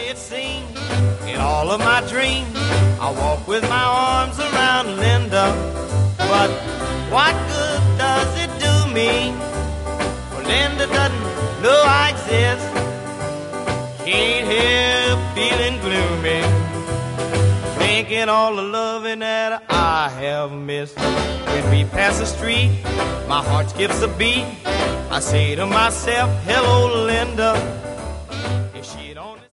it seems, in all of my dreams, I walk with my arms around Linda. But what good does it do me? Well, Linda doesn't know I exist. Can't help feeling gloomy, thinking all the loving that I have missed. When we pass the street, my heart skips a beat. I say to myself, hello, Linda.